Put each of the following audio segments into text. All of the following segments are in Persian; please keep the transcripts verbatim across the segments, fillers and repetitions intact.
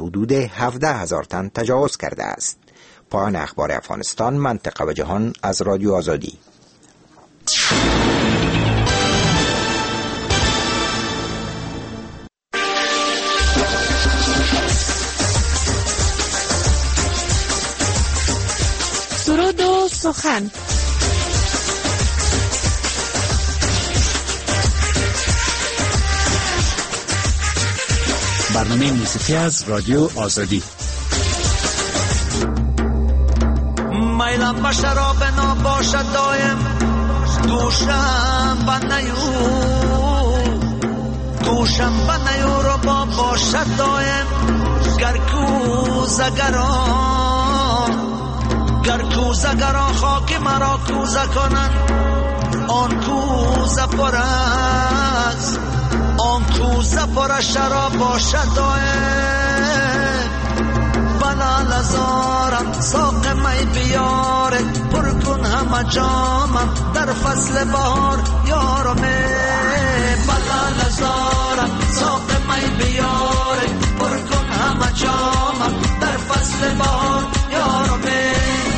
حدود هفده هزار تن تجاوز کرده است. پایان اخبار افغانستان، منطقه و جهان از رادیو آزادی. سرود و سخن. برنامه موسیقی از رادیو آزادی. میلم با شراب نباشد دایم، دوشم با نیو دوشم با نیو رو با باشد دایم. گر کوزه گران گر کوزه گران خاک مرا کوزه کنن، آن کوزه پر است آن کوزه پر شراب باشد دایم. بلال ازارم ساق می بیاره، پر کن همه جامم در فصل بهار یارمه. بلال ازارم ساق می بیاره، پر کن همه جامم در فصل بهار یارمه.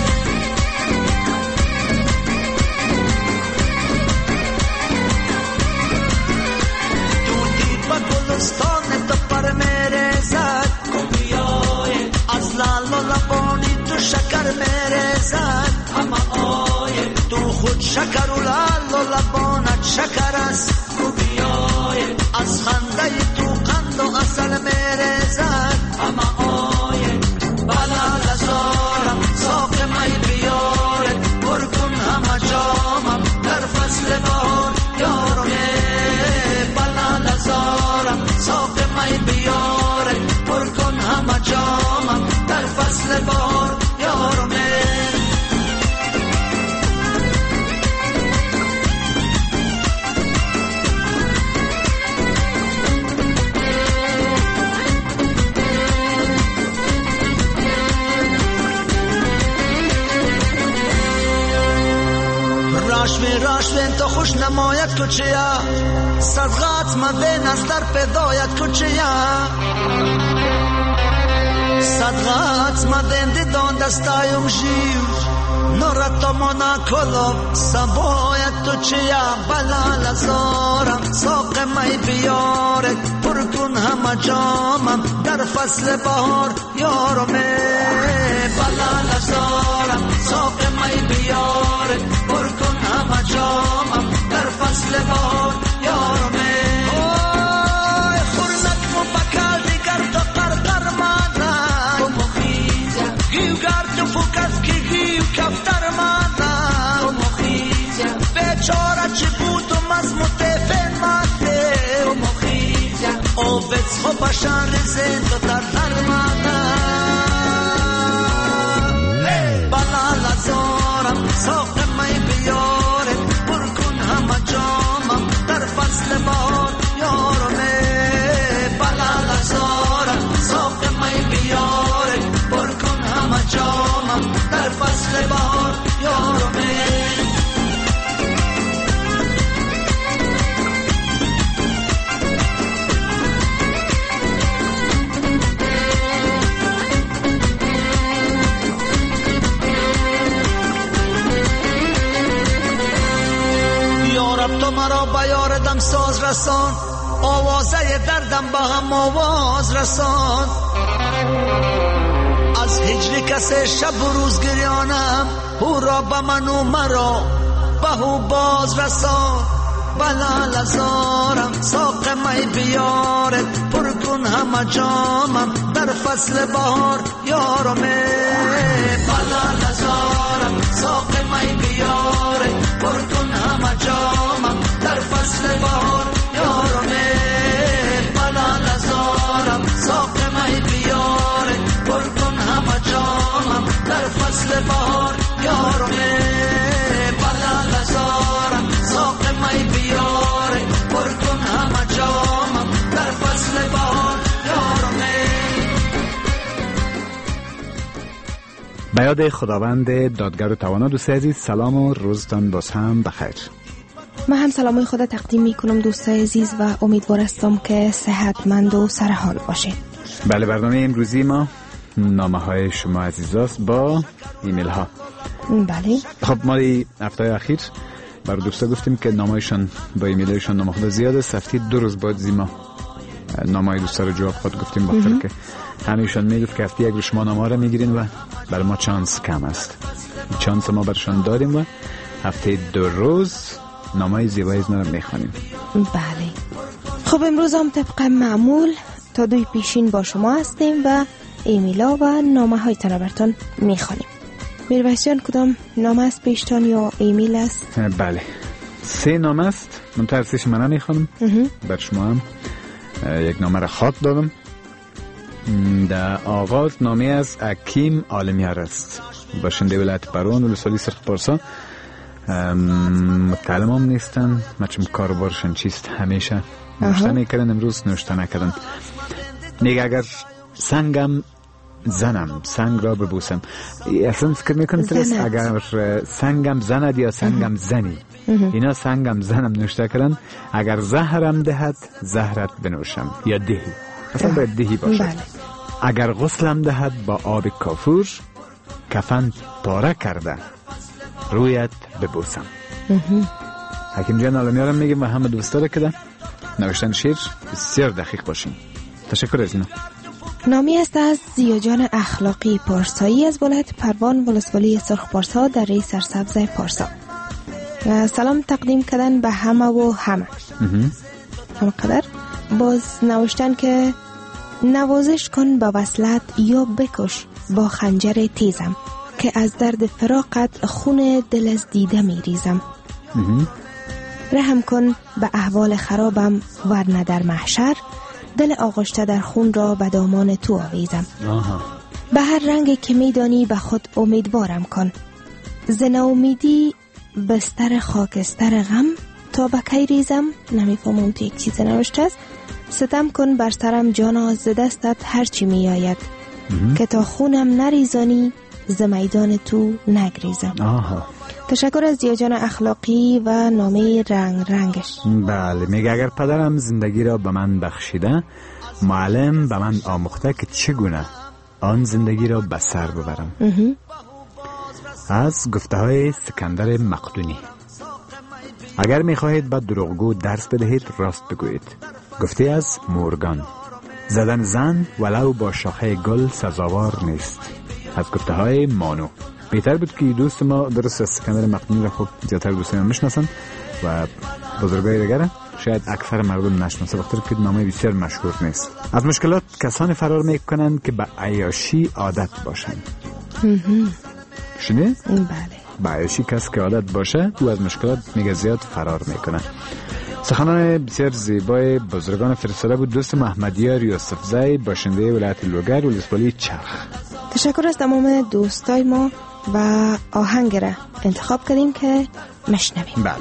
دودی با گلستان تو پر میره زد، از لال و لبانی تو شکر میره زد. همه آیه تو خود شکر و لال و لبانت شکر است. خوبیای از خنده تو قند و اصل میره زد. همه آیه بلال ازارم ساق می بیاره، پر کن همه جامم در فصل بهار یارمه. بلال ازارم ساق می بیاره، پر کن همه جامم در فصل بهار یارمه. راشوین راشوین تو خوش نمایت کچیا، صدقات مدین از در پیدایت کچیا. صدقات مدین دیدان دستایم جیو، نورت منا کلوب سبایت تو چیا. بلال ازارم ساق می بیاره، پر کن همه جامم در فصل بهار یارمه. بلال ازارم ساق می بیاره، پر کن همه جامم در فصل بهار یارمه. اوه خورنک مو بکال دیگر تو قرقر مادر، تو مخیزه گیوگر تو فکر کی گیو کفتر مادر، تو مخیزه بیچاره چی بود و مزموت فنماته، تو مخیزه او بس خو بشان رزه تو در در مادر. بلال ازارم ساق می بیاره، پر کن همه جامم در فصل بهار یارمه. بلال ازارم ساق می بیاره، پر کن همه جامم در فصل بهار یارمه. تو مرا بیار دم ساز رسان، آوازه دردم با هم آواز رسان. از هجر کسی شب و روز گریانم، او را به من و مرا به او باز رسان. بلال ازارم ساق می بیاره، پر کن همه جامم در فصل بهار یارمه. بلال ازارم ساق می بیاره، پر کن همه جامم در فصل بهار یارمه. بلال ازارم ساق می بیاره، پر کن همه جامم در فصل بهار یارمه. بلال ازارم ساق می بیاره، پر کن همه جامم در فصل بهار یارمه. به یاد خداوند دادگر و توانا. دوست عزیز سلام و روزتان باز هم بخیر. من هم سلامای خدا تقدیم می کنم دوستای عزیز و امیدوار هستم که صحتمند و سرحال باشید. بله، برنامه امروزی ما نامه های شما عزیزاست با ایمیل ها. بله. خب ما هفته اخیر برای دوستا گفتیم که نامه‌هایشان با ایمیلشون نامه خود زیاد است. هفته دو روز بعد زیما نامه های دوستا رو جواب خود گفتیم، بخاطر که همیشون میگفت که هفته یک رو شما نامه رو میگیرین و برای ما چانس کم است. چانس ما برشان داریم و هفته دو روز نامه زیبای از ما رو میخوانیم. بله. خب امروز هم طبق معمول تا دوی پیشین با شما هستیم و ایمیلا و نامه های تن براتون میخوانیم. میرویسیان کدام نامه است پیشتان یا ایمیل است؟ بله، سه نامه است. من ترسیش من نمیخوانم، بر شما هم یک نامه را خاط دادم. در آغاز نامه از حکیم عالمیار است، باشنده ولایت پروان ولسوالی سرخ پارسا. متعلم هم نیستن، مچم کاربارشان چیست، همیشه نوشته میکردن، امروز نوشته نکردن. میگه اگر سنگم زنم سنگ را ببوسم. اصلا فکر میکنم ترس اگر سنگم زند یا سنگم زنی، اینا سنگم زنم نوشته کردن. اگر زهرم دهد زهرت بنوشم یا دهی، اصلا باید دهی باشد. بله. اگر غسلم دهد با آب کافور کفن پاره کرده رویت ببوسم. حکیم جان عالمیارم میگم و همه دوستا را کده نوشتن شعر بسیار دقیق باشیم. تشکر از اینا. نامی است از زیاجان اخلاقی پارسایی از ولایت پروان ولسوالی سرخ پارسا در ری سرسبز پارسا. سلام تقدیم کردن به همه و همه همه قدر. باز نوشتن که نوازش کن به وصلت یا بکش با خنجر تیزم که از درد فراقت خون دل از دیده می ریزم. رحم کن به احوال خرابم ورنه در محشر دل آغشته در خون را به دامان تو آویزم. به هر رنگی که می دانی به خود امیدوارم کن، ز ناامیدی بستر خاکستر غم تا به کی ریزم. نمیفهمم تو یک چیز نوشته است. ستم کن بر سرم جانا ز دستت هرچی می آید که تا خونم نریزانی ز میدان تو نگریزم. آها. تشکر از دیاجان اخلاقی و نامه رنگ رنگش. بله، میگه اگر پدرم زندگی را به من بخشیده، معلم به من آموخته که چگونه آن زندگی را به سر ببرم. از گفته های سکندر مقدونی. اگر میخواهید به دروغگو درس بدهید راست بگویید. گفته از مورگان. زدن زن ولو با شاخه گل سزاوار نیست. از گفته های مانو. بهتر بود که دوست ما درست سکندر مقدونی را خوب زیادتر دوستان میشناسن و بزرگای دیگر شاید اکثر مردم نشناسه، بخاطر که نامه بسیار مشهور نیست. از مشکلات کسانی فرار میکنند که به عیاشی عادت باشند. شنید؟ بله. به عیاشی کس که عادت باشه او از مشکلات میگه زیاد فرار میکنه. سخنان بسیار زیبای بزرگان فرستاده بود دوست محمدیار یوسفزی باشنده ولایت لوگر ولسوالی چرخ. تشکر از تمام دوستای ما و آهنگ را انتخاب کردیم که مشنویم. بله.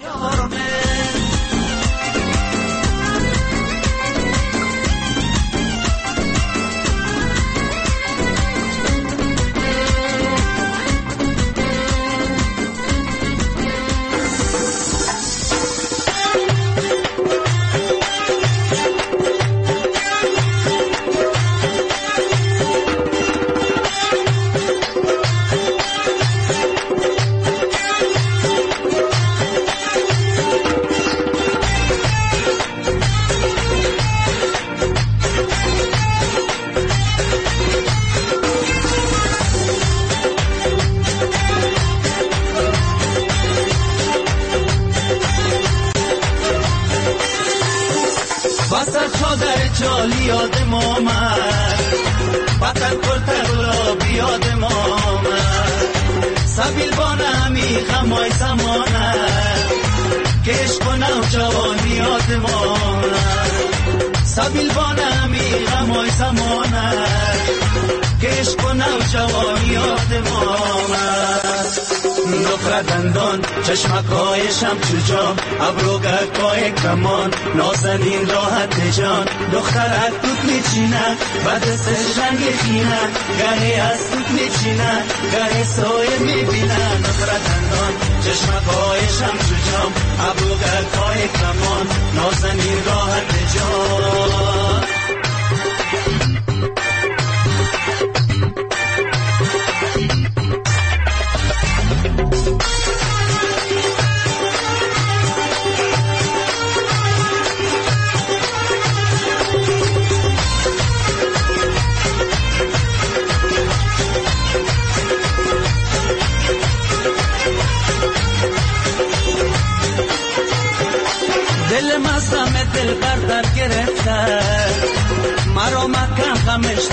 جالی یادم آمد، بطر کرتر را بیادم آمد، سبیل بانمی غمای زمانه که عشق و نوجوانی یادم آمد، سبیل بانمی غمای زمانه که عشق و نوجوانی یادم آمد. نخرد دندان چشمکایشم چجام، ابروگرکای کمان نازنین راحت جان، دخترک دوت میچینه بعد سه رنگ خینه، گهی از دوت میچینه گهی سایه میبینه. نخرد دندان چشمکایشم چجام، ابروگرکای کمان نازنین راحت جان.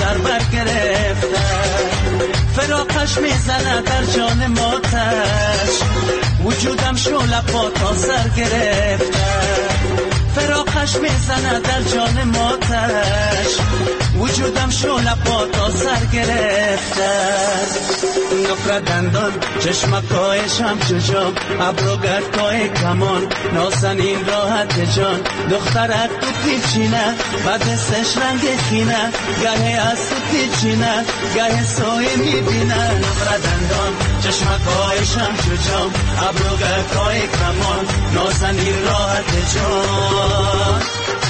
سر برگرفته، فراقش میزنه در جان ماتش، وجودم شعله پا تا سر گرفته، فراقش میزنه در جان ماتش، وجودم شعله پا تا سر گرفته، نفرت دندان چشمکایشم چشم، ابرو گردکای کمان، نازنین راحت جان، دخترک تو پیچینه و دستش رنگ خینه، گاهی از تو پیچینه گاهی سایه میبینه، نفرت دندان چشمکایشم چشم، ابرو گردکای کمان، نازنین راحت جان.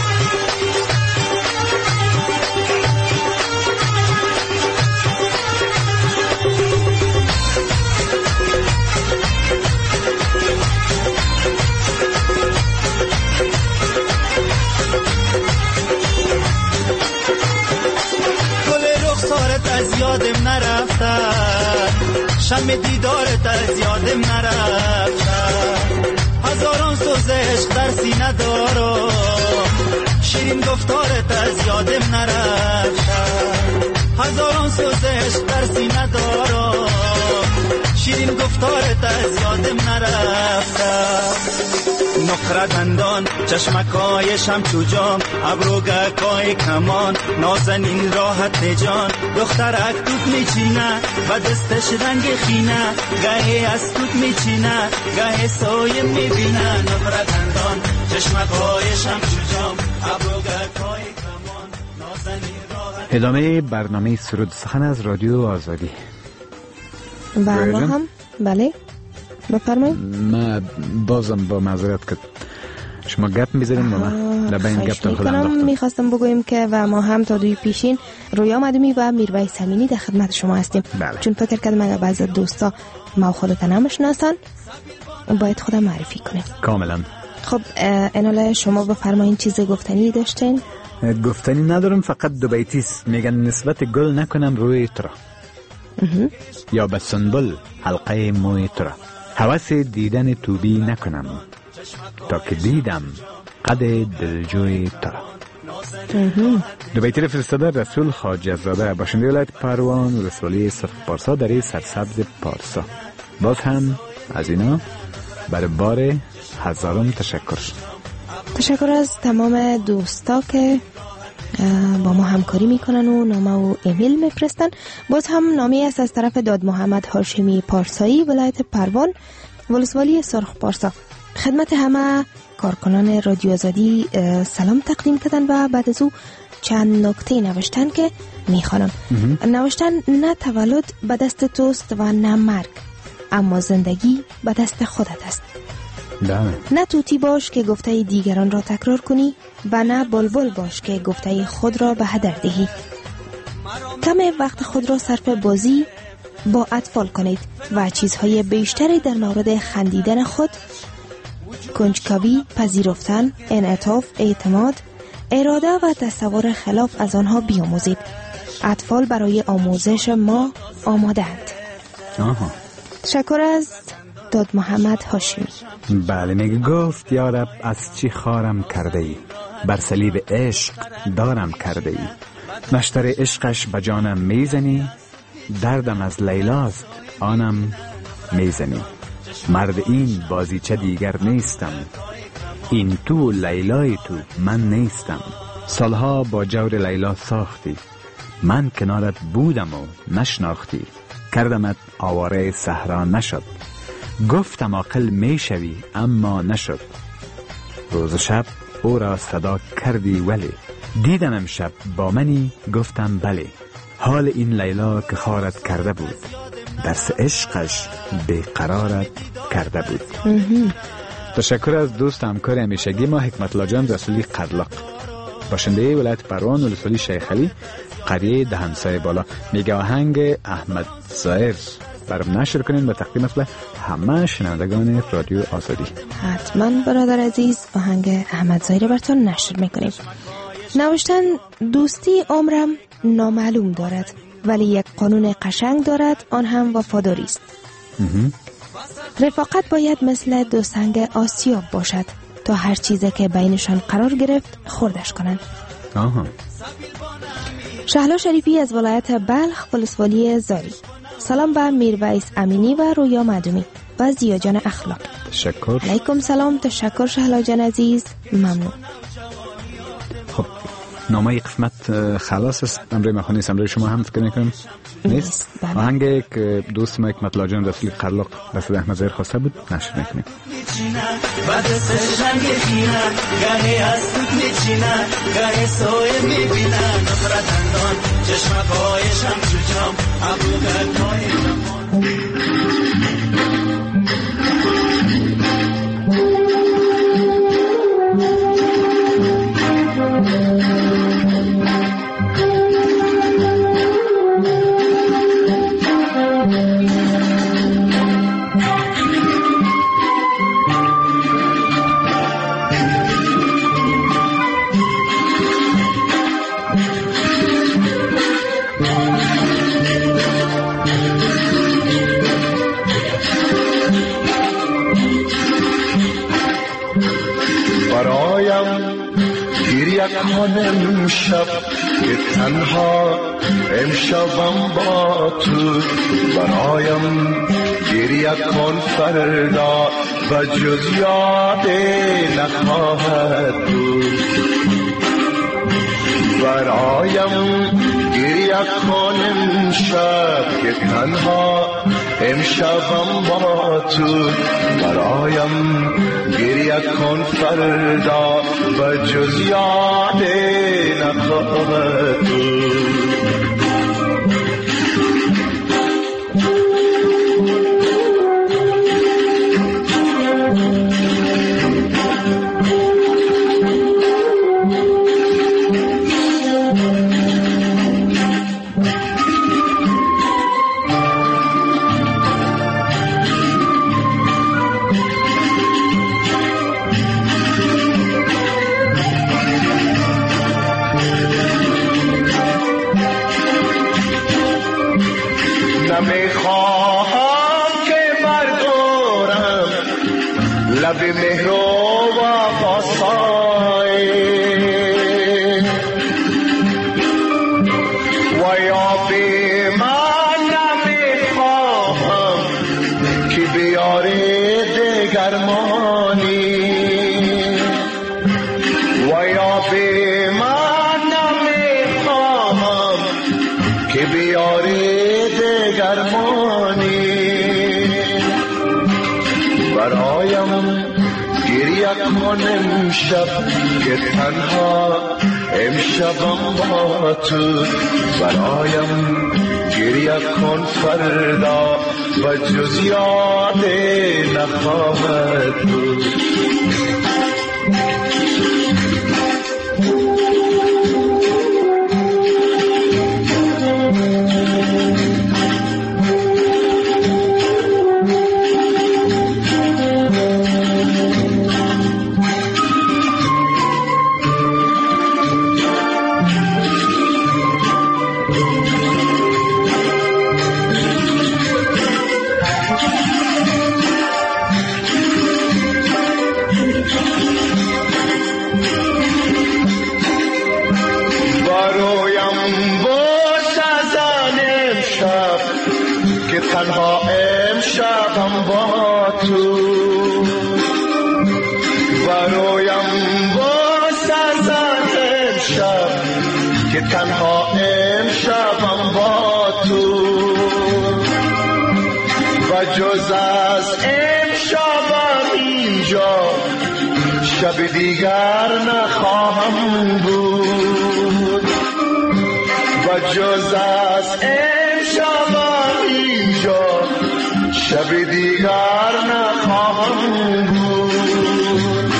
از یادم نرفته، شم دیدارت از یادم نرفته، هزاران سوز عشق در سینه دارم، شیرین گفتارت از یادم نرفته، هزاران سوز عشق در سینه دارم، شیرین گفتارت از یادم نرفته، نقره دندان چشمکایشم چوجام، ابرو گرکای کمان، نازنین راحت جان، دخترک توت میچینه و دستش رنگ خینه، گاهی از توت میچینه گاهی سایه میبینه، نقره دندان چشمکایشم چوجام، ابرو گرکای کمان، نازنین راحت. ادامه برنامه سرود سخن از رادیو آزادی. و ما هم بله بفرمایید. ما بازم با معذرت که شما گپ می‌زنید و ما لبین گپ تا خودم رفتم. می‌خواستم بگویم که و ما هم تا دوی پیشین رویا مدومی و میرویس امینی در خدمت شما هستیم. بله. چون فکر کردم اگر بعضی دوستا ما خودت نمی‌شناسن باید خودم معرفی کنیم. کاملا. خب اناله شما بفرمایید چیز گفتنی داشتین؟ گفتنی ندارم، فقط دو بیتی میگن نسبت گل نکنم روی ترا یا به سنبل حلقه موی ترا، هوس دیدن توبی نکنم تا که دیدم قد دلجوی ترا. دو بیتی فرستاده رسول خواجه زاده، باشنده ولایت پروان ولسوالی سرخ پارسا در سرسبز پارسا. باز هم از اینا بر بار هزارم تشکر. تشکر از تمام دوستا که با ما همکاری میکنن و نامه و ایمیل میفرستن. باز هم نامی است از طرف داد محمد هاشمی پارسایی ولایت پروان ولسوالی سرخ پارسا. خدمت همه کارکنان رادیو آزادی سلام تقدیم کردن و بعد از او چند نکته نوشتن که میخوانم. نوشتن نه تولد به دست توست و نه مرگ، اما زندگی به دست خودت است. دامه. نه توتی باش که گفته دیگران را تکرار کنی و نه بلبل باش که گفته خود را به هدر دهی. کم وقت خود را صرف بازی با اطفال کنید و چیزهای بیشتری در مورد خندیدن خود، کنجکاوی، پذیرفتن، انعطاف، اعتماد، اراده و تصور خلاف از آنها بیاموزید. اطفال برای آموزش ما آماده اند. آها. تشکر از داد محمد هاشمی. بله، میگه گفت یارب از چی خارم کرده ای، بر صلیب عشق دارم کرده ای، نشتر عشقش به جانم میزنی، دردم از لیلاست آنم میزنی، مرد این بازیچه دیگر نیستم، این تو لیلای تو من نیستم، سالها با جور لیلا ساختی، من کنارت بودم و نشناختی، کردمت آواره صحرا نشد، گفتم عاقل میشوی اما نشد، روز شب او را صدا کردی ولی، دیدم امشب با منی گفتم بله، حال این لیلا که خارت کرده بود، درس عشقش بیقرارت کرده بود. تشکر از دوست همکار همیشگی ما حکمت الله جان رسولی قرلاق، باشنده ولایت پروان ولسوالی شیخ علی قریه دهنسای بالا. میگه آهنگ احمد ظاهر برام نشر کنین به تقدیم اصل همه شنوندگان رادیو آزادی. حتما برادر عزیز آهنگ احمد ظاهر براتون نشر میکنیم. نوشتن دوستی عمرم نامعلوم دارد ولی یک قانون قشنگ دارد، آن هم وفاداری است. رفاقت باید مثل دو سنگ آسیاب باشد تا هر چیزی که بینشان قرار گرفت خوردش کنند. آها. شهلا شریفی از ولایت بلخ ولسوالی زاری. سلام به میرویس امینی و رویا معدومی و زیا جان اخلاق. تشکر. علیکم سلام. تشکر شهلا جان عزیز، ممنون. خب نامه قسمت خلاص است. امروز مخانی است. امروز شما هم فکر میکنم نیست. آهنگ که دوست ما حکمت الله جان رسول خلاق رسول احمد ظاهر خواسته بود نشر میکنیم. بعد سه رنگ خینا گاهی از تو میچینن گاهی سوی میبینن نفرت اندان چشمکایشم چوچام ابرو گرمای کنم شب که تنها امشبم با تو برایم گریه کن فردا و جز یاد نخواهد بود برایم گریه کنم شب که تنها امشبم با تو برایم گریه کن فردا و جز یاد نخواهد بود نمیخواهم که بردارم لب مهر و وفای و یا به من نمیخواهم که بیاری دگرمانی و یا به من نمیخواهم که بیاری گرمانی برایم گریه کنم شب که تنها امشبم با تو برایم گریه کن فردا و جز یاد نخواهد بود تنها امشبم با تو برایم با سرزن امشب که تنها امشبم با تو و جز از امشبم اینجا شب دیگر نخواهم بود و جز از امشبم اینجا شب دیگر نخواهم بود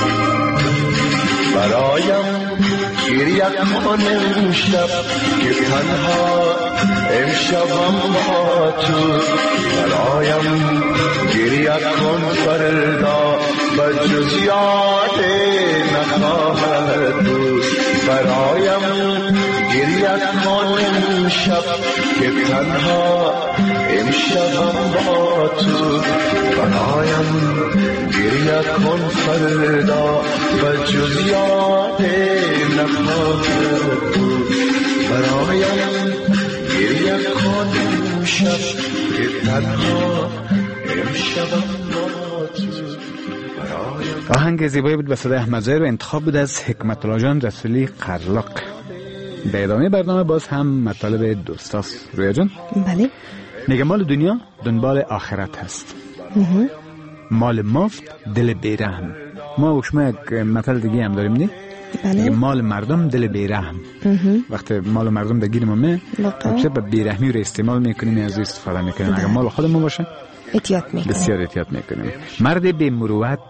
برایم گریه کنم شب که تنها امشبم با تو برایم گریه کن فردا و جز یاد نخواهد بود برایم گریه کنم شب که تنها امشبم با تو برایم گریه کن فردا و جز یاد نخواهد بود برایم گریه کن امشب که تنها امشبم با تو. آهنگ زیبایی بود به صدای احمدزاده و انتخاب بود از حکمت الله جان رسولی قرلاق. به ادامه برنامه باز هم مطالب دوستاست. رویا جان بله میگه مال دنیا دنبال آخرت هست، مال مفت دل بیرحم. ما و شما یک مثال دیگه هم داریم نه؟ بله. مال مردم دل بیرحم. وقتی مال مردم در گیر ما می چه به بیرحمی رو استعمال میکنیم از استفاده میکنیم. اگر مال خودمون باشه احتیاط میکنیم، بسیار احتیاط میکنیم. مرد بی مروت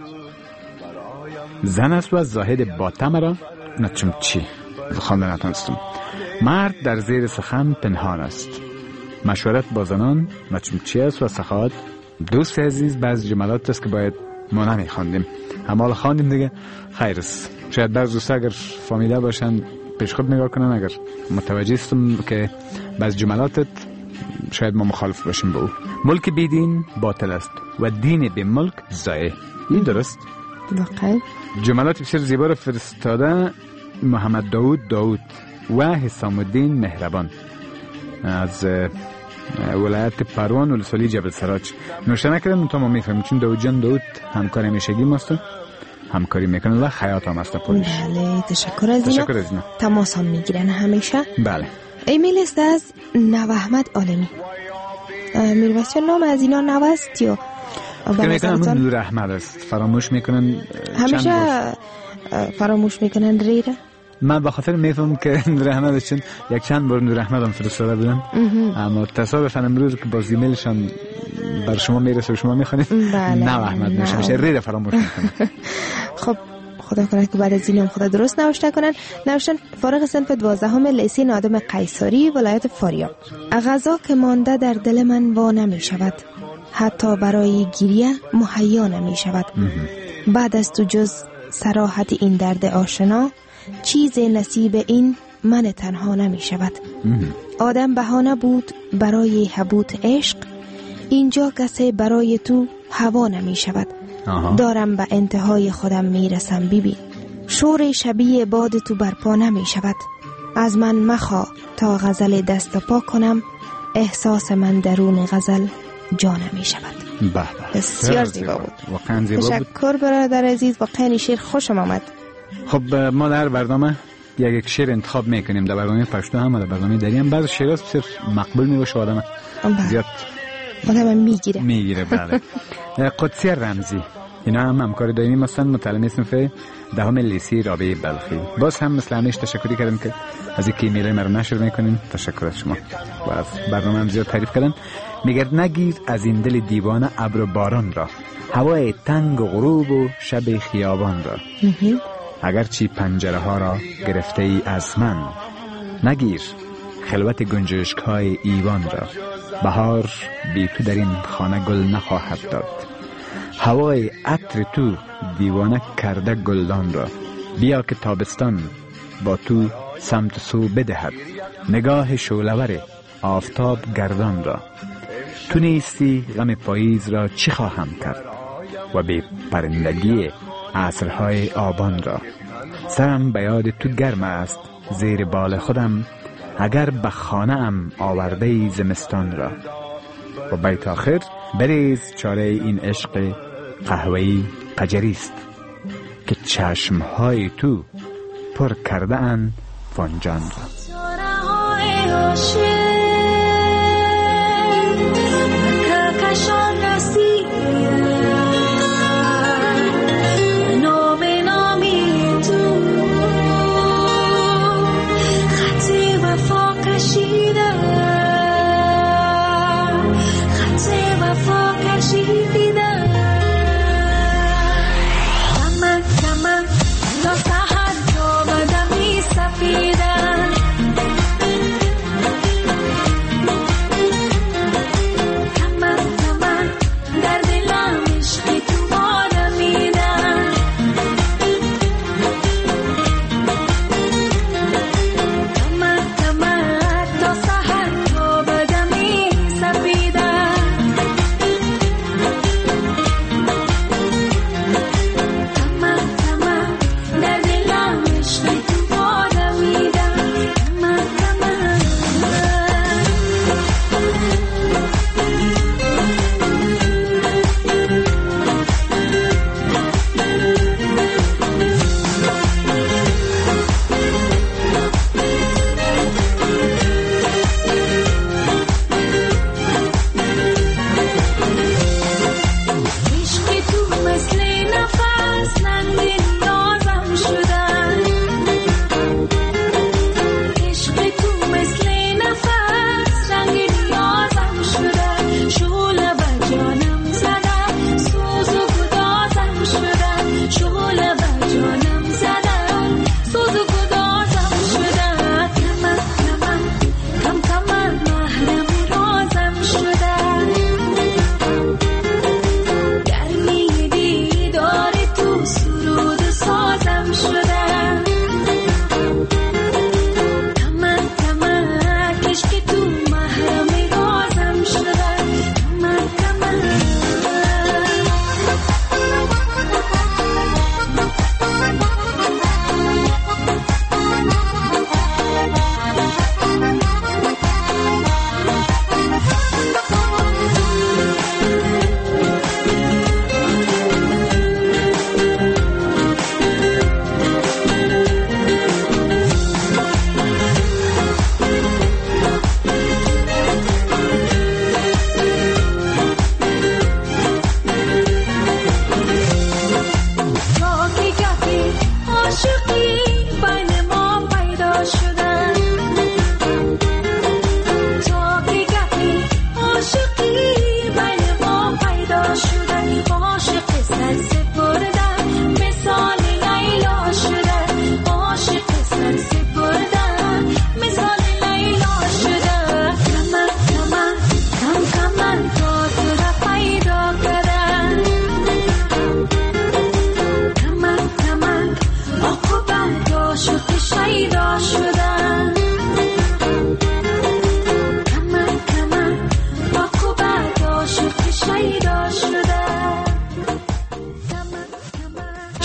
زن است و زاهد باطم را نچم چی خواندن نتونستم. مرد در زیر سخن پنهان است، مشورت با زنان نچم چی است و سخاوت. دوست عزیز بعض جملات است که باید ما نمیخواندیم، همال خواندیم دیگه خیر است. شاید بعض دوستا اگر فامیلا باشن پیش خود نگاه کنن. اگر متوجه استم که بعض جملاتت شاید ما مخالف باشیم با او. ملک بی دین باطل است و دین بی ملک ضایع. این درست؟ واقعا جملات بسیار زیبا رو فرستاده محمد داود داود و حسام الدین مهربان از ولایت پروان ولسوالی جبل سراج نوشته نکردن. تا ما میفهمیم چون داود جان داود همکار همیشگی ماست، همکاری میکنه و خیاط هم است پولش. بله تشکر از اینا. تشکر از اینا. تماس هم میگیرن همیشه. بله. ایمیل است از نو احمد عالمی. میرویس نام از اینا نو است یا فکر میکنم نور احمد است. فراموش میکنن همیشه فراموش میکنن ریره. من به خاطر میفهم که نور احمد چون یک چند بار نور احمد هم فرستاده بودن، اما تصادفاً امروز که باز ایمیلشان بر شما میرسه و شما میخونید نو احمد نوشته میشه، ریره فراموش میکنن. خب خدا کنه که بعد از اینم خدا درست نوشته کنن. نوشتن فارغ صنف دوازدهم لیسه نادم قیصری ولایت فاریاب. غذا که مانده در دل من وا نمی شود، حتی برای گریه مهیا نمی شود. بعد از تو جز صراحت این درد آشنا، چیز نصیب این من تنها نمی شود. آدم بهانه بود برای حبوط عشق، اینجا کسی برای تو هوا نمی شود. دارم به انتهای خودم می رسم ببین، شور شبیه باد تو برپا نمی شود. از من مخوا تا غزل دست پا کنم، احساس من درون غزل جا نمی شود. بسیار زیبا بود. واقعا زیبا بود. تشکر برادر عزیز، واقعا شعر خوشم آمد. خب ما در برنامه یک یک شعر انتخاب میکنیم، در برنامه پشتو هم و در برنامه دری هم. بعض شعرها بسیار مقبول میباشه، آدم زیاد آدم میگیره میگیره. بله. قدسی رمزی اینا هم همکار دائمی مثلا متعلم صنف دهم لیسه رابعه بلخی. باز هم مثل همیشه تشکری کردم که از اینکه ایمیل ما رو نشر میکنین. تشکر از شما و از برنامه هم زیاد تعریف کردن. میگرد نگیر از این دل دیوانه ابر و باران را، هوای تنگ و غروب و شب خیابان را. اگرچه پنجره ها را گرفته ای از من، نگیر خلوت گنجشک های ایوان را. بهار بی تو در این خانه گل نخواهد داد، هوای عطر تو دیوانه کرده گلدان را. بیا که تابستان با تو سمت سو بدهد، نگاه شعله‌ور آفتاب گردان را. تو نیستی غم پاییز را چی خواهم کرد، و بی پرندگی عصرهای آبان را. سرم به یاد تو گرم است زیر بال خودم، اگر به خانه ام آورده زمستان را. و بیت آخر بریز چاره این عشق قهوه‌ای قجریست، که چشمهای تو پر کرده ان فنجان را.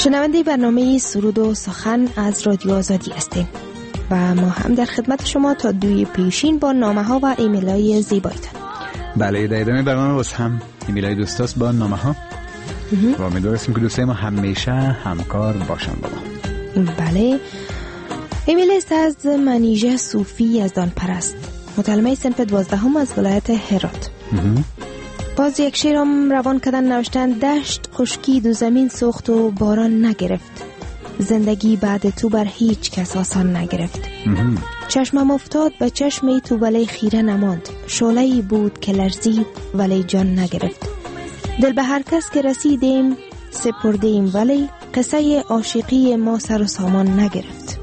شنونده برنامه سرود و سخن از رادیو آزادی هستیم و ما هم در خدمت شما تا دوی پیشین با نامه ها و ایمیل های زیبایتان. بله، در ادامه برنامه باز هم ایمیل های دوستاست با نامه ها و امیدواریم که دوستای ما همیشه همکار باشن با ما. بله، ایمیل است از منیژه صوفی از دانپرست، متعلمه صنف دوازدهم از ولایت هرات. باز یک شعرم روان کردن، نوشتن دشت خشکی دو زمین سوخت و باران نگرفت، زندگی بعد تو بر هیچ کس آسان نگرفت. چشمم افتاد به چشمی تو ولی خیره نماند، شعله‌ای بود که لرزید ولی جان نگرفت. دل به هر کس که رسیدیم سپردیم ولی قصه عاشقی ما سر و سامان نگرفت.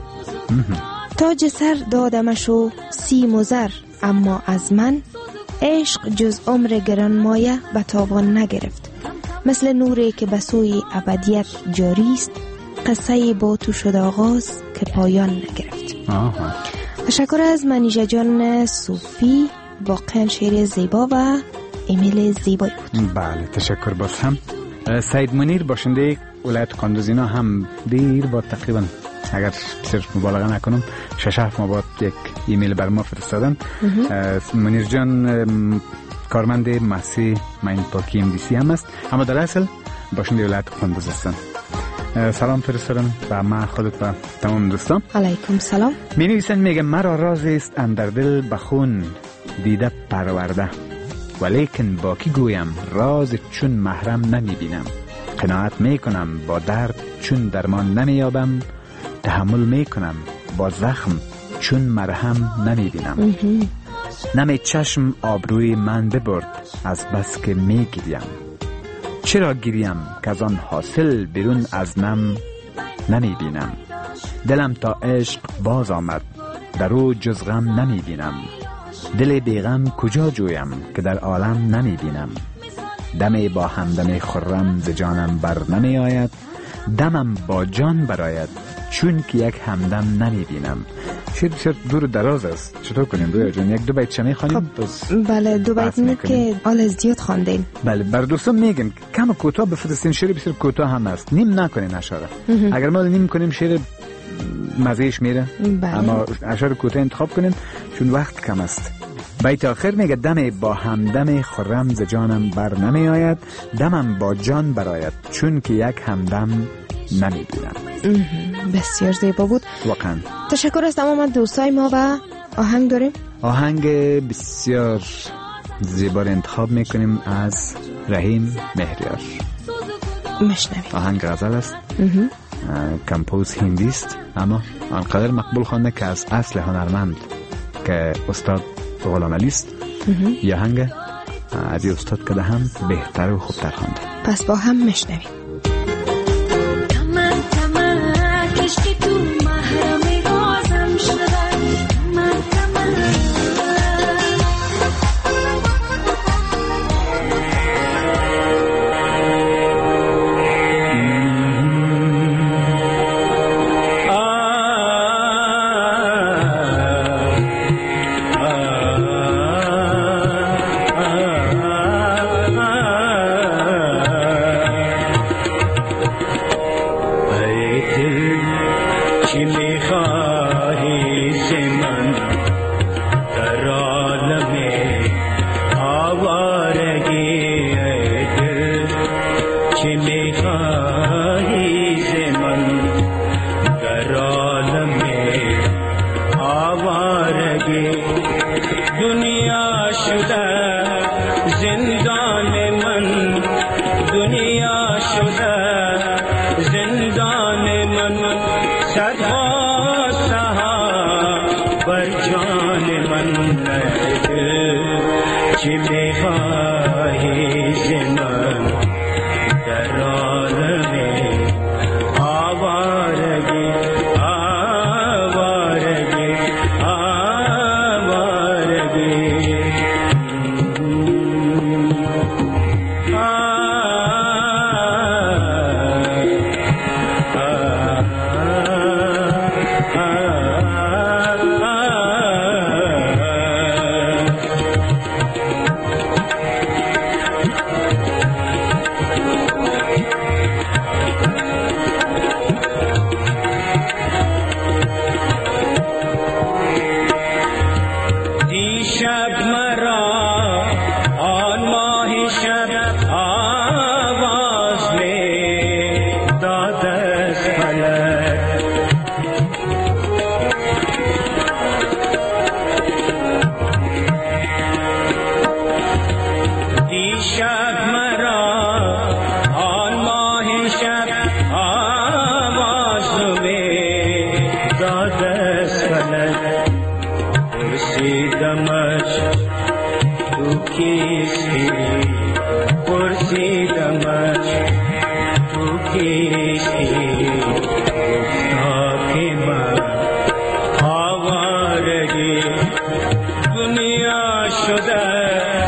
تاج سر دادمش و سیم و زر، اما از من عشق جز عمر گرانمایه به تاوان نگرفت. مثل نوری که به سوی ابدیت جاری است، قصه با تو شد آغاز که پایان نگرفت. آها. تشکر از منیژه جان صوفی، واقعا شعر زیبا و ایمیل زیبایی بود. بله، تشکر باز هم. سید منیر باشنده ولایت قندوز اینا هم دیر با تقریبا اگر صرف مبالغه نکنم شش هفت ماه بعد یک ایمیل بر ما فرستادن. منیر جان کارمند مؤسسه معین پاکی ام دی سی هم است، اما در اصل باشنده ولایت قندوز هستن. سلام فرستادم و ما خودت و تمام دوستان. علیکم سلام. می نویسن میگه مرا رازی است اندر دل بخون دیده پرورده، ولیکن با کی گویم راز چون محرم نمی بینم. قناعت می کنم با درد چون درمان نمی یابم، تحمل می کنم با زخم چون مرهم نمی بینم. نمی چشم آبروی من ببرد از بس که می گریم، چرا گریم که از آن حاصل بیرون از نم نمی بینم. دلم تا عشق باز آمد در او جز غم نمی بینم، دل بیغم کجا جویم که در عالم نمی بینم. دمی با همدم خرم ز جانم بر نمی آید، دمم با جان براید چون که یک همدم نمی بینم. شاید بسیار دور دراز است، چطور کنیم رویا جان؟ یک دو بیت چمی خانیم؟ بله، دو بیت می که آل از زیاد خواندیم. بله، بر دوستان میگم کم کوتاه بفرستین، شعر بسیار کوتاه هم است، نیم نکنین اشاره. اگر ما نیم کنیم شعر مزهش میره. بله. اما اشعار کوتاه انتخاب کنین چون وقت کم است. بیت آخر میگه دم با همدم خرم ز جانم بر نمی آید، دمم با جان براید چون که یک همدم نمی بینم. بسیار زیبا بود واقعا. تشکر از تمام دوستای ما. و آهنگ داریم، آهنگ بسیار زیبا انتخاب میکنیم از رحیم مهریار. مشنویم. آهنگ غزل است، کمپوز هندی است، اما آنقدر مقبول خوانده که از اصل هنرمند که استاد غلام علی است. یه آهنگ از این استاد که ده هم بهتر و خوبتر خوانده. پس با هم مشنویم. کیستی پرسیدمش تو کیستی گفتا که من آوارگی دنیا شده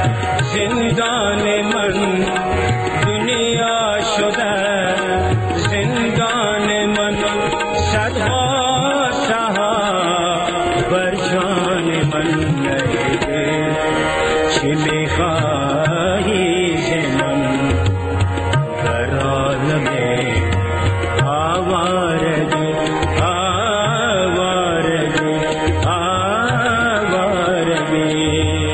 زندان من دنیا شده زندان من صدها سها بر جان من نیده چه میخواهی ز من در عالم آوارگی آوارگی آوارگی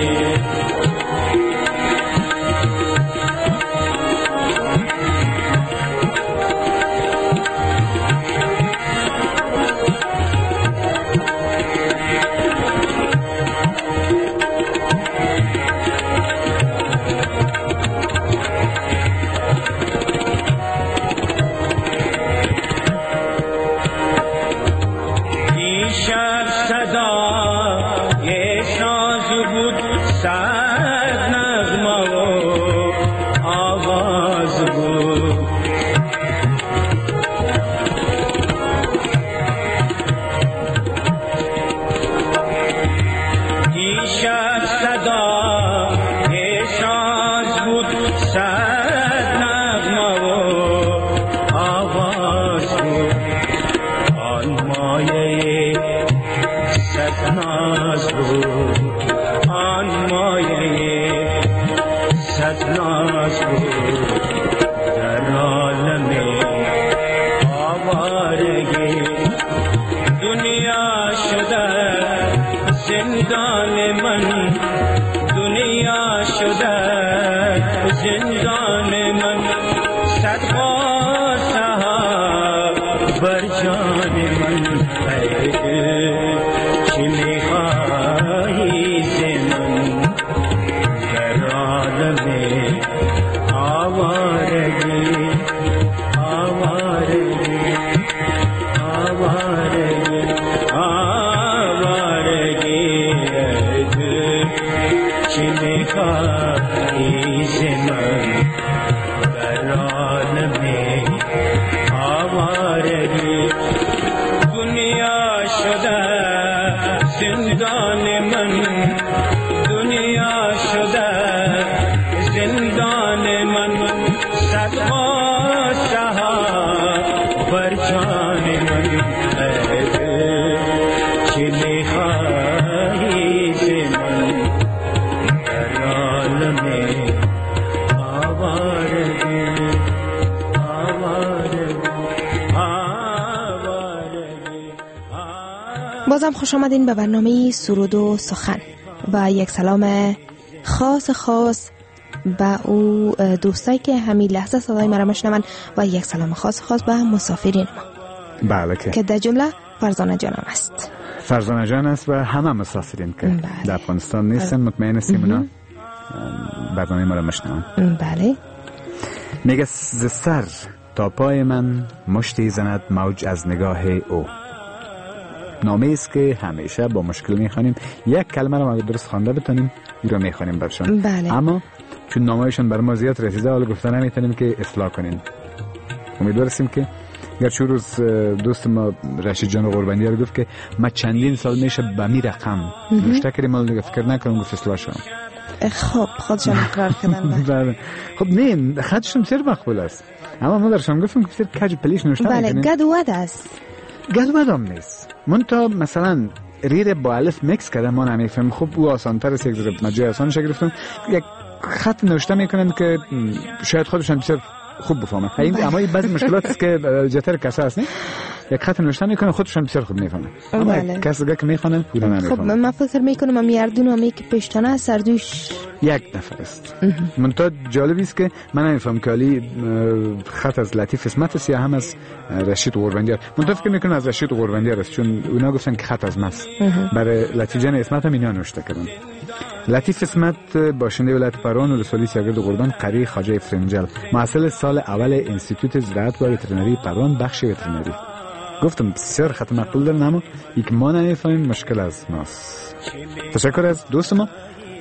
بازم خوش آمدین به برنامه سرود و سخن و یک سلام خاص خاص به او دوستایی که همین لحظه صدای مرا میشنون و یک سلام خاص خاص به مسافرین ما. بله که که در جمله فرزانه جانم است. فرزانه جان است و همه مسافرین که بله. در افغانستان نیستن مطمئن هستیم اونا برنامه ما را میشنون. بله. میگه ز سر تا پای من مشتی زند موج از نگاه او. نامه است که همیشه با مشکل میخوانیم. یک کلمه رو اگه درست خوانده بتونیم این رو میخوانیم برشان. بله. اما چون نامه‌شان بر ما زیاد رسیده حالا گفتن نمیتونیم که اصلاح کنیم. امیدواریم که گرچه روز دوست ما رشید جان قربانی رو گفت که ما چندین سال میشه به می رقم نوشته کردیم ولی دیگه فکر نکنم گفت اصلاح شدم. خب خودشان اقرار کردن. بله. خب نه خودشون بسیار مقبول است. اما ما درشان گفتیم که بسیار کج پلیش نوشته بله گدود است. گدود هم نیست. من تا مثلا ریر با الف میکس کردم ما نمیفهم. خب او آسان تر است یک ذره مجای آسانش گرفتم. یک خط نوشته میکنن که شاید خودشان بسیار خوب بفهمن. این اما این بعضی مشکلات است که جتر کسا است نه. یک خط نوشته میکنن خودشون بسیار خوب میفهمن. اما بله. کسی که میخوانن پورا نمیفهمن. خب من فکر میکنم میاردون امی که پشتانه سردوش یک نفر است. منتها جالب است که من نمیفهم که علی خط از لطیف اسمت است یا هم از رشید قربندیار. منتها فکر میکنم از رشید قربندیار است چون اونا گفتن که خط از ماست. برای لطیف جان اسمت هم اینا نوشته کردن. لطیف اسمت باشنده ولایت پروان و رسولی سرگرد قربان قری خواجه فرنجل محصل سال اول انستیتوت زراعت و وترنری پروان بخش وترنری. گفتم بسیار خط مقبول دارن اما یک ما نمیفهمیم مشکل از ماست. تشکر از دوست ما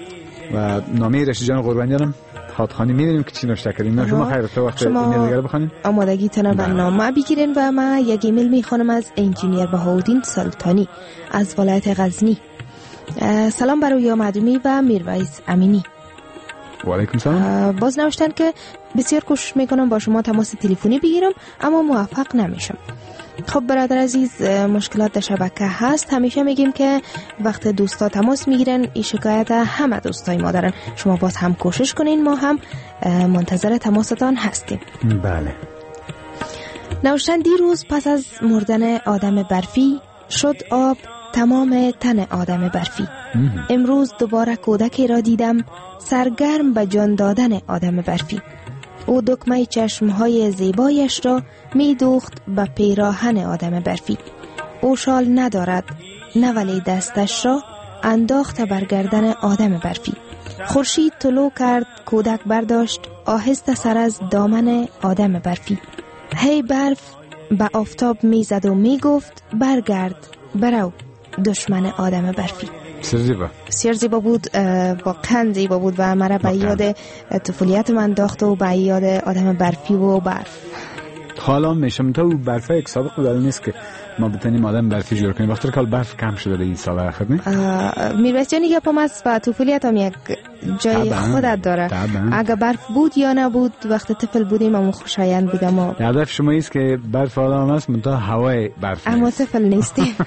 و نامه رشید جان قربانیانم خاطخانی می‌بینیم که چی نوشته کردیم. نه شما خیر تا وقت ایمیل دیگه بخونید. آمادگیتون و نامه بگیرین و ما یک ایمیل میخوانم از انجینیر بهاءالدین سلطانی از ولایت غزنی. سلام بر رویا معدومی و میرویس امینی. و علیکم سلام. باز نوشتن که بسیار کوشش میکنم با شما تماس تلفنی بگیرم اما موفق نمیشم. خب برادر عزیز، مشکلات در شبکه هست. همیشه میگیم که وقت دوستا تماس میگیرن این شکایت همه دوستای ما دارن. شما باز هم کوشش کنین، ما هم منتظر تماستان هستیم. بله. نوشتن دیروز پس از مردن آدم برفی شد آب تمام تن آدم برفی. امروز دوباره کودکی را دیدم سرگرم به جان دادن آدم برفی. او دکمه چشمهای زیبایش را می دوخت به پیراهن آدم برفی. او شال ندارد، نه ولی دستش را انداخت بر گردن آدم برفی. خورشید طلوع کرد، کودک برداشت آهسته سر از دامن آدم برفی. هی برف به آفتاب می زد و می گفت برگرد برو دشمن آدم برفی. بسیار زیبا بسیار زیبا بود، واقعا زیبا بود و مرا به یاد طفولیت من انداخت و به یاد آدم برفی و برف. حالا میشم تا برفه یک سابق داره نیست که ما بتونیم آدم برفی جور کنیم، وقتی که برف کم شده این سال آخر نه. میرویس جانی که پام از و طفولیت هم یک جای خودت داره. اگه برف بود یا نبود وقت طفل بودیم اما خوشایند بودم. و هدف شما ایست که برف آدم هست منتها هوای برف اما طفل نیستیم.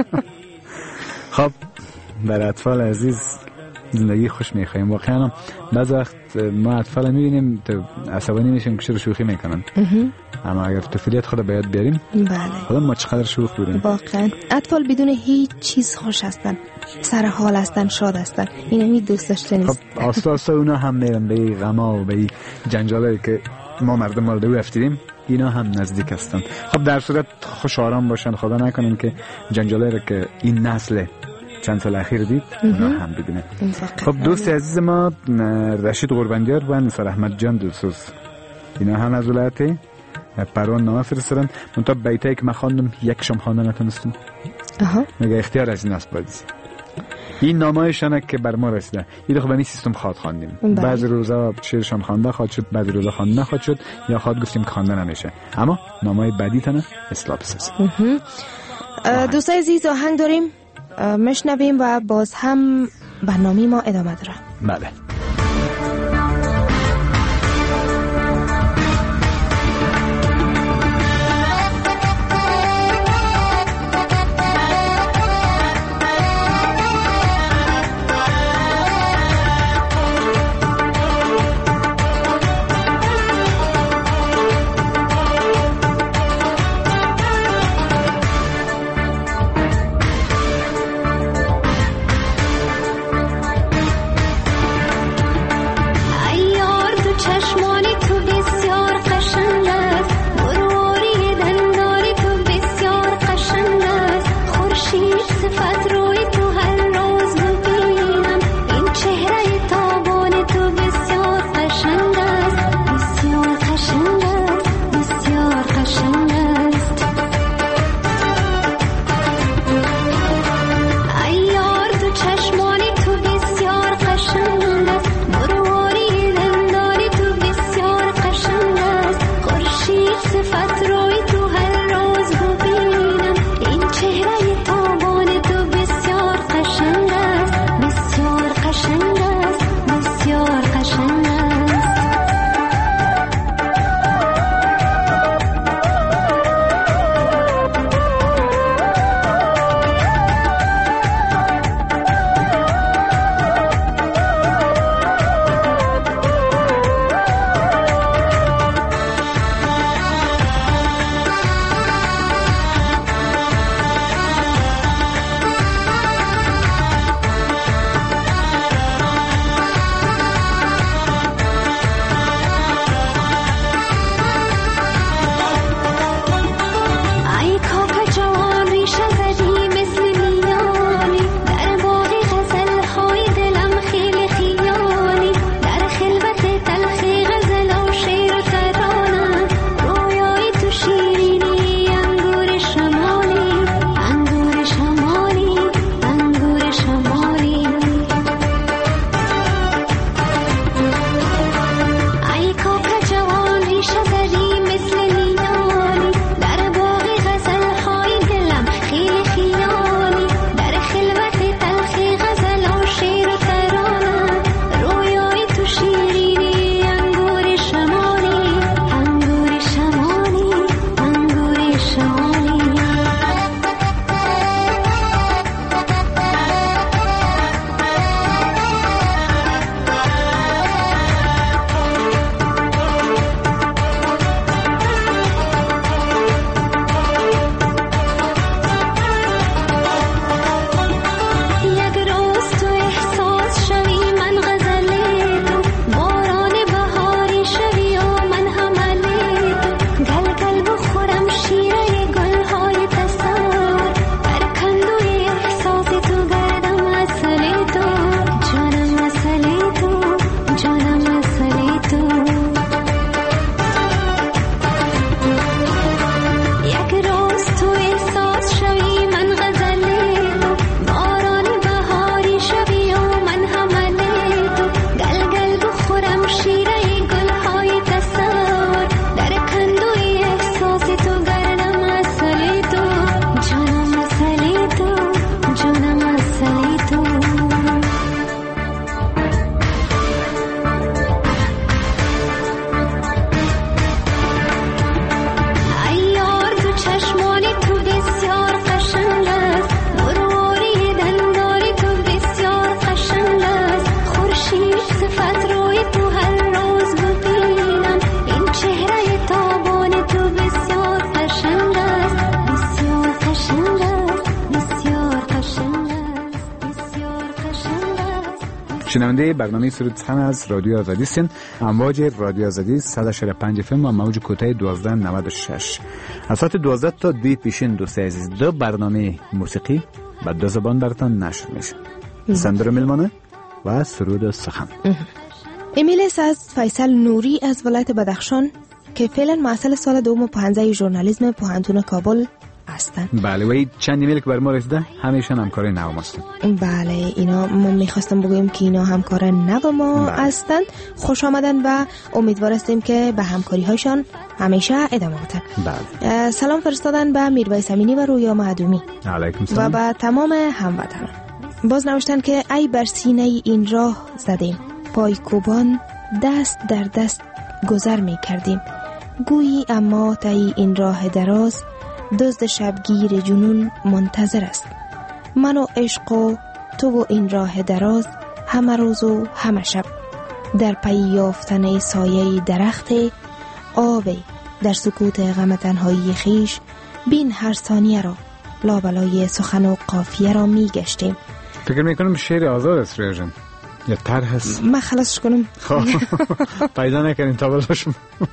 خب در اطفال عزیز زندگی خوش میخوایم. واقعا بعض وقت ما اطفال میبینیم عصبانی میشیم که چرا شوخی میکنن، اما اگر طفولیت خود باید بیاریم. بله. خدا ما چقدر شوخ بودیم. واقعا اطفال بدون هیچ چیز خوش هستن، سر حال هستن، شاد هستن. این همی دوست داشته نیست. خب آستا آستا اونا هم میرن به این غما و به این جنجالایی که ما مردم مالده او افتیدیم، اینا هم نزدیک هستن. خب در صورت خوش آرام باشن، خدا نکنن که جنجالایی را که این نسل چند سال اخیر دید اونا هم ببینه. خب دوست عزیز ما رشید قربانیار و نثار احمد جان دوسوز، اینا هم از ولایت پروان نامه فرستادن. منتها بیتایی که من خواندم یکشم خوانده نتونستم. مگه اختیار از این است بازی. این نامه‌شانه که بر ما رسیده این خب به این سیستم خواد خواندیم. بعضی روزا شعرشان خوانده خواهد شد، بعضی روزا خوانده نخواهد شد، یا خواهد گفتیم که خوانده نمیشه. اما نامه بعدی تنه اصلاح بسازیم. دوستای عزیز آهنگ داریم مشنویم و باز هم برنامه ما ادامه داره. بله. شنونده برنامه سرود سخن از رادیو آزادی هستین. امواج رادیو آزادی صد و شصت و پنج اف ام و موج کوتاه دوازده نود و شش. از ساعت دوازده تا دو پیشین دوست عزیز دو برنامه موسیقی با دو زبان براتون نشر میشه. سندر میلمانه و سرود سخن. امیلیس از فیصل نوری از ولایت بدخشان که فعلا محصل سال دوم پانزده ژورنالیسم پوهنتون کابل هستن. بله و چند ایمیل که بر ما رسیده همیشه همکار نو هستن. بله اینا ما میخواستم بگویم که اینا همکار نو ما هستند. خوش آمدن و امیدوار هستیم که به همکاری هایشان همیشه ادامه بدن. بله. سلام فرستادن به میرویس امینی و رویا معدومی. علیکم سلام. و به تمام هموطنان. باز نوشتن که ای بر سینه این راه زدیم، پای کوبان دست در دست گذر می کردیم. گویی اما تایی این راه دراز دزد شبگیر جنون منتظر است. من و عشق و تو و این راه دراز همه روز و همه شب در پی یافتن سایه درخت آبی در سکوت غم تنهایی خیش بین هر ثانیه را لابلای سخن و قافیه را می گشتیم. فکر میکنم شعر آزاد است ریاجان یا طرح هست. من خلاصش کنم. پیدا نکنیم تا بلاشم.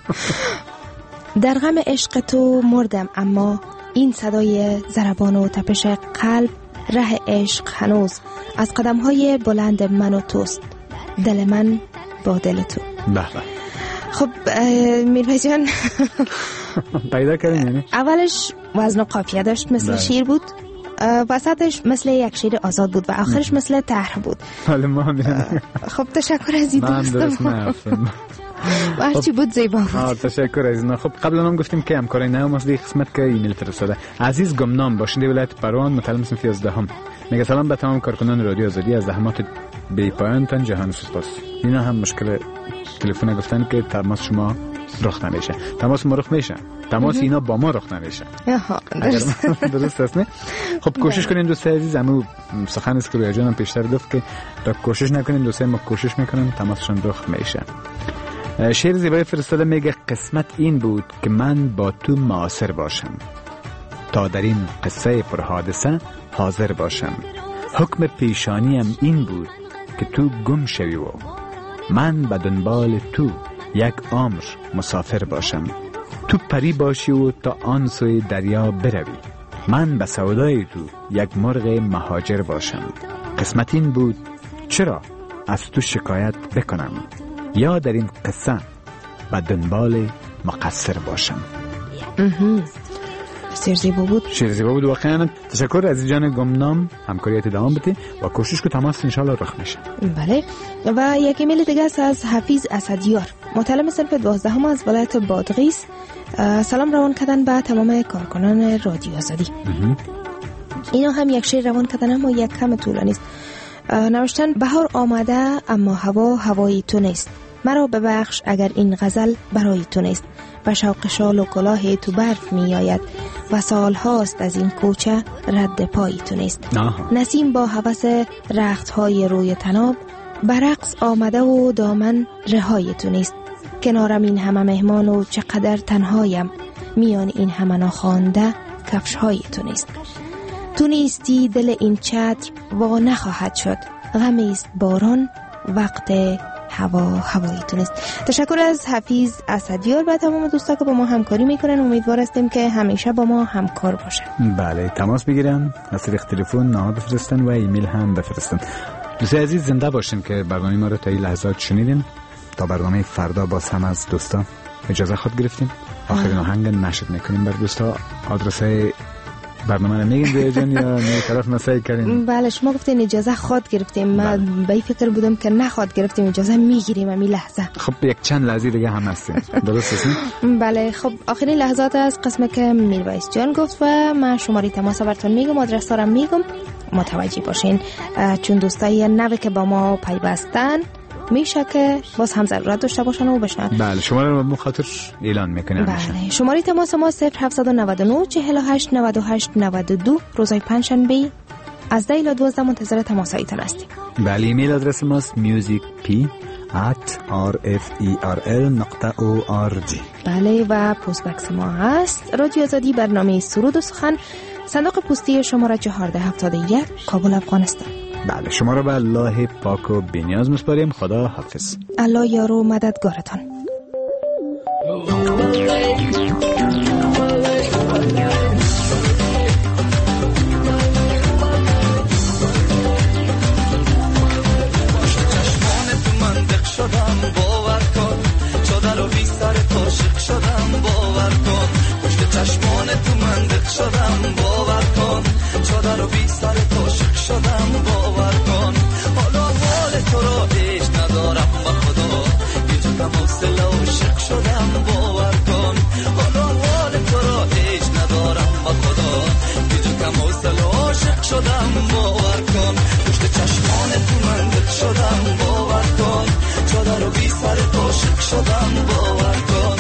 در غم عشق تو مردم اما این صدای ضربان و تپش قلب ره عشق هنوز از قدمهای بلند من و توست. دل من با دل تو. بله. خب میرویس جان پیدا کردین یعنی؟ اولش وزن و قافیه داشت مثل بله. شیر بود، وسطش مثل یک شیر آزاد بود و آخرش مثل طرح بود. حالا ما هم خب تشکر از این دوستم. من درست نرفتم. هرچی بود زیبا بود. آه تشکر از اینا. خب قبلا هم گفتیم که همکارای نو ما دی قسمت که ایمیل فرستاده. عزیز گمنام باشنده ولایت پروان متعلم صنف یازده هم. میگه سلام به تمام کارکنان رادیو آزادی از زحمات بی پایان تن جهان سپاس. اینا هم مشکل تلفن گفتن که تماس شما رخ نمیشه. تماس ما رخ میشه. تماس اینا با ما رخ نمیشه. آها درست است نه؟ خب کوشش کنین دوست عزیز. امو سخن است که رویا جانم پیشتر گفت که را کوشش نکنین دوستای ما کوشش میکنن تماسشون رخ میشه. شعر زیبای فرستاده میگه قسمت این بود که من با تو معاصر باشم، تا در این قصه پرحادثه حاضر باشم. حکم پیشانیم این بود که تو گم شوی و من به دنبال تو یک عمر مسافر باشم. تو پری باشی و تا آن سوی دریا بروی، من به سودای تو یک مرغ مهاجر باشم. قسمت این بود چرا از تو شکایت بکنم، یا در این قصه به دنبال مقصر باشم. شعر زیبا بود. شعر زیبا بود واقعا. تشکر از جان گمنام. همکاریت دوام بده و کوشش که تماس انشالله رخ میشه. بله. و یک ایمیل دیگه است از حفیظ اسدیار متعلم صنف دوازده هم از ولایت بادغیس. سلام روان کردن به تمام کارکنان رادیو آزادی. اینا هم یک شعر روان کردن اما یک کم طولانی است. نوشتن بهار آمده اما هوا هوای تو نیست. مرا ببخش اگر این غزل برای تو نیست. و شوق شال و کلاه تو برف می آید و سال هاست از این کوچه رد پای تو نیست. نسیم با هوس رخت های روی تناب برقص آمده و دامن رهای تو نیست. کنارم این همه مهمان و چقدر تنهایم، میان این همه ناخوانده کفش های تو نیست. تو نیستی دل این چتر وا نخواهد شد، غمی است باران وقت هوا هوایی تو نیست. تشکر از حفیظ اسدیار و تمام دوستا که با ما همکاری میکنن. امیدوار هستیم که همیشه با ما همکار باشن. بله تماس بگیرن، از طریق تلفن نامه بفرستن و ایمیل هم بفرستن. دوستای عزیز زنده باشین که برنامه ما رو تا این لحظات شنیدین. تا برنامه فردا باز هم از دوستا اجازه خود گرفتیم. آخرین آهنگ نشر میکنیم بر دوستا. آدرس برنامه رو میگین دیگه جان یا نه طرف مسایی کردین؟ بله شما گفتین اجازه خود گرفتیم. من به این فکر بودم که نه خود گرفتیم، اجازه میگیریم همین لحظه. خب یک چند لحظه دیگه هم هستیم. درست است؟ بله خب آخرین لحظات از قسمت که میرویس جان گفت و من شماره تماس براتون میگم، آدرس دارم میگم، متوجه باشین چون دوستای نوی که با ما پیوستن میشه که باز هم ضرورت داشته باشن و بشنن. بله شماره رو به خاطر اعلان میکنیم. بله شماره تماس ما صفر هفت نه نه چهل و هشت نود و هشت نود و دو. روزهای پنجشنبه از ده تا دوازده منتظر تماسایتان هستیم. بله ایمیل آدرس ماست music p at r f e r l dot org. بله و پست بکس ما هست رادیو آزادی برنامه سرود و سخن، صندوق پستی شماره چهارده هفتاد و یک، کابل افغانستان. بله، شما را به الله پاک و بی‌نیاز میسپاریم. خدا حافظ. الله یار و مددگارتان. چشمان تو مندق شدم باور کن، چادر و بی سر عاشق شدم باور کن. حالا حال تو را هیچ ندارم با خدا، یه جو کم حوصله عاشق شدم باور کن. حالا حال تو را هیچ ندارم با خدا، یه جو کم حوصله عاشق شدم باور کن. پشت چشمان تو مندق شدم باور کن، چادر و بی سر عاشق شدم باور کن.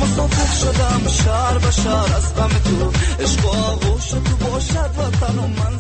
شدم شهر به شهر از غم تو، عشق و آغوش تو باشد وطن و من